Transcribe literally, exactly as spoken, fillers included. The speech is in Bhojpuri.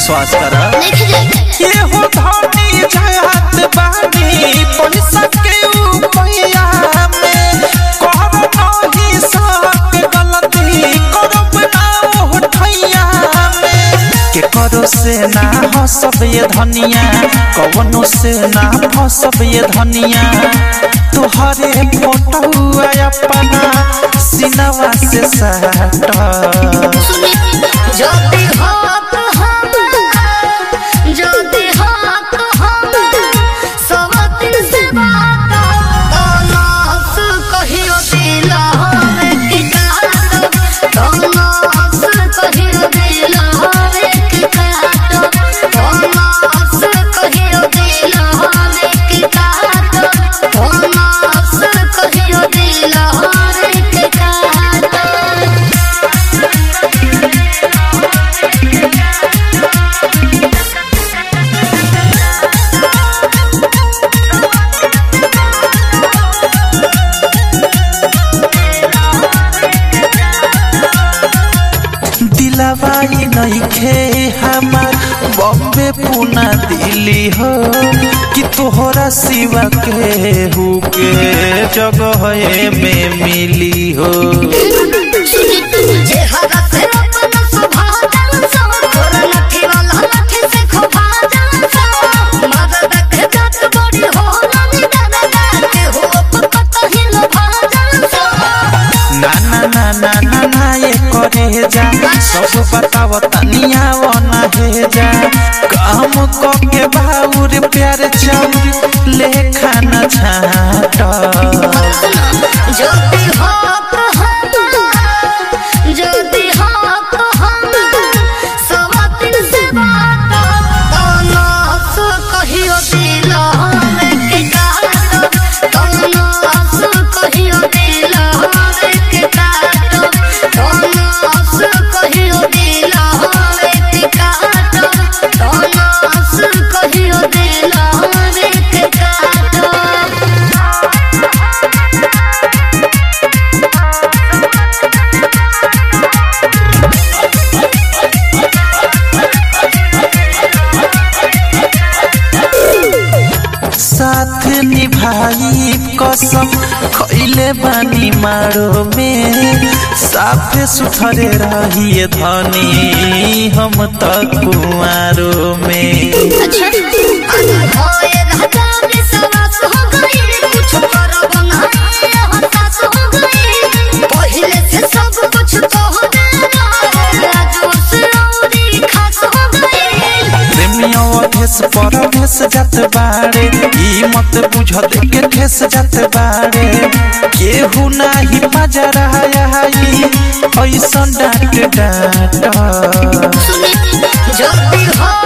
विश्वास करा ये हो धनी जात बानी पैसा के उपया में कहब नहीं सक गलती करब ना उठैया में के करो से ना हंसब ये धनिया कवनो से ना फंसब ये धनिया तुहरे फोटो अपना सिनवा से सटा ज्योति हो तो हम ज्योति हो तो हम सब दिन से बात तो नास कहियो दिला हवे की काट तो नास कहियो दिला हवे की काट तो नास कहियो दिला हवे की काट तो नास कहियो दिला हवे की काट। दिलवाई नहीं खे हमार बॉम्बे पुना दिल्ली हो कि तोहरा सिवा के हु के जगह में मिली हो जे हरा से अपना स्वभाव जान सो तोरा नथी वाला नथी से खोभा जान सो मदद के जात बड़ी हो नानी दादा के हो पकत ही लोभा जान सो ना ना ना ना ना ना ये करे जा सब बताव तनिया वना हे जा काम को के बाउर प्यार चाउर ले खाना छाटा ज्योति हो तो हम ज्योति हो तो हम सब दिन से बात तो नास कहियो दिला हवे की काट तो नास कहियो दिला हवे की काट तो नास कहियो दिला हवे की काट तो नास कहियो दिला हवे की काट। साथ निभाई कसम खैले बानी मारो में साफे सुथरे रहिए धनी हम तक कुआरो में अच्छा होए राजा के सवास हो गई कुछ करब ना हताश हो गई पहले से सब कुछ तो हो गया जोश औरी खास हो गई प्रेमियों अधेस परदेस जात बारे ई मत बुझत के ठेस जात बारे केहू नाही मजा आई ऐसन डांट डांट ज्योति हो